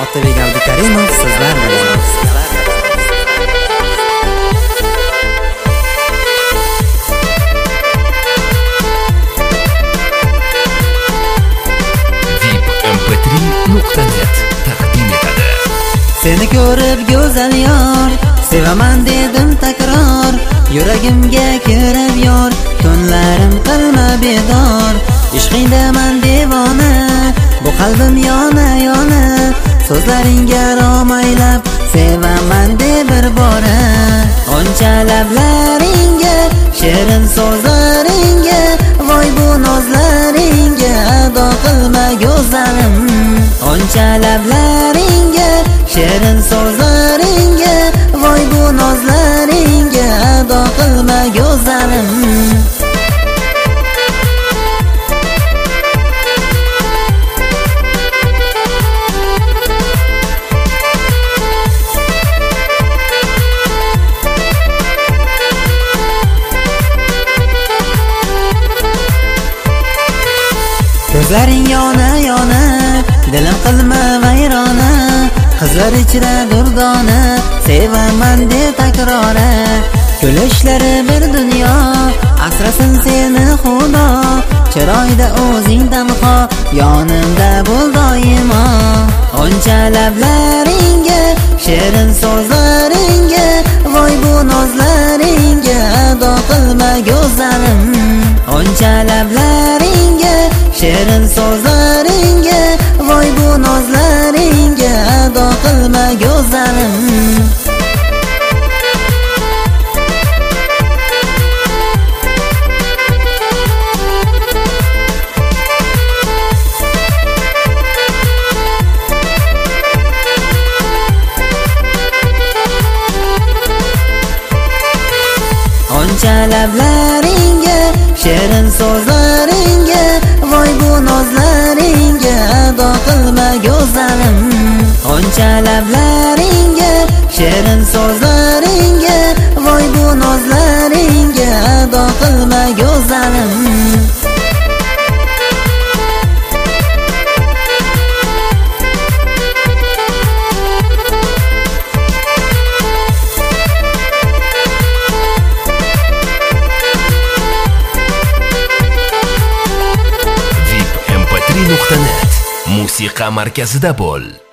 Otabek Abdukarimov sizlar bilan. VIP.mp3.net taqdim etadi. Seni ko'rib go'zal yor, sevaman dedim takror, yuragimga kirib yor, tunlarim qilma bedor. Ishqingdaman devona, bu qalbim yona yona, so'zlaringga romaylab sevaman de bir bora. Oncha lablaringga, shirin so'zlaringga, voy bu nozlaringga ado qilma go'zalim. Oncha lablaringga, shirin so'zlaringga, voy bu nozlaringga ado qilma go'zalim. Ko'zlaring yona yona, dilim qilma vayrona, qizlar ichra durdona, sevaman de takrora. Kulishlari bir dunyo, asrasin seni xudo, chiroyda o'zing tanho, yonimda bo'l doimo. Oncha lablaringga, shirin so'zlaringga, voy bu nozlaringga ado qilma go'zalim. Oncha lablaringga, shirin so'zlaringga, voy bu nozlaringga ado qilma go'zalim. Oncha lablaringga, shirin so'zlaringga, voy bu nozlaringga ado qilma go'zalim. Oncha lablaringga, shirin so'zlaringga, voy bu nozlaringga ado qilma go'zalim. VIP.mp3.net musiqa markazida bo'l.